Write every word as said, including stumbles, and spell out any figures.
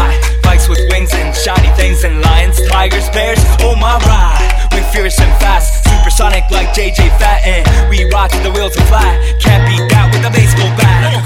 fly. Bikes with wings and shiny things and lions, tigers, bears, oh my ride. We fierce and fast, supersonic like J J Fat, and we rock to the wheels and fly. Can't beat that with a baseball bat.